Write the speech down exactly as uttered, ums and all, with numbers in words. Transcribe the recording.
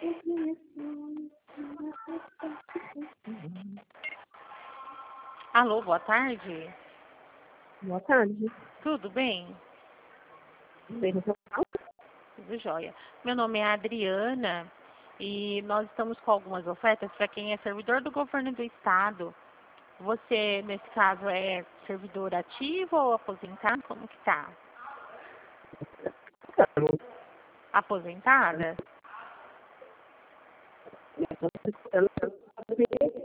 Alô, boa tarde. Boa tarde. Tudo bem? Bem, você fala? Tudo jóia. Meu nome é Adriana e nós estamos com algumas ofertas para quem é servidor do governo do estado. Você, nesse caso, é servidor ativo ou aposentado? Como que tá? Aposentada? Eu tô